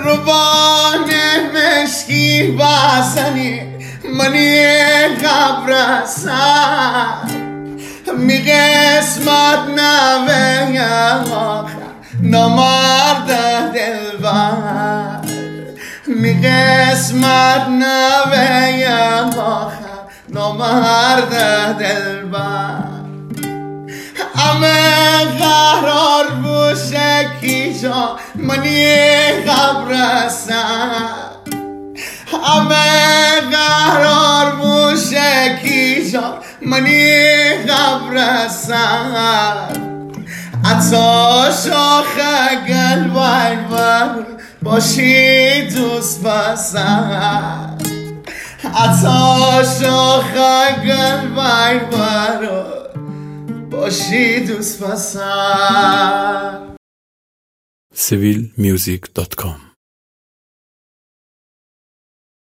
روبان مشکی بزنی منی قبرسم می قسمت نوه آخر نامرد دلبر می قسمت نوه آخر نامرد دلبر همه قرار بوشه کی جا منی قبرسم همه قرار بوشه کی جا منی قبرسم عطا شاخ گل بر باشی دوست پسند عطا شاخ گل بر باشی دوست پسند civilmusic.com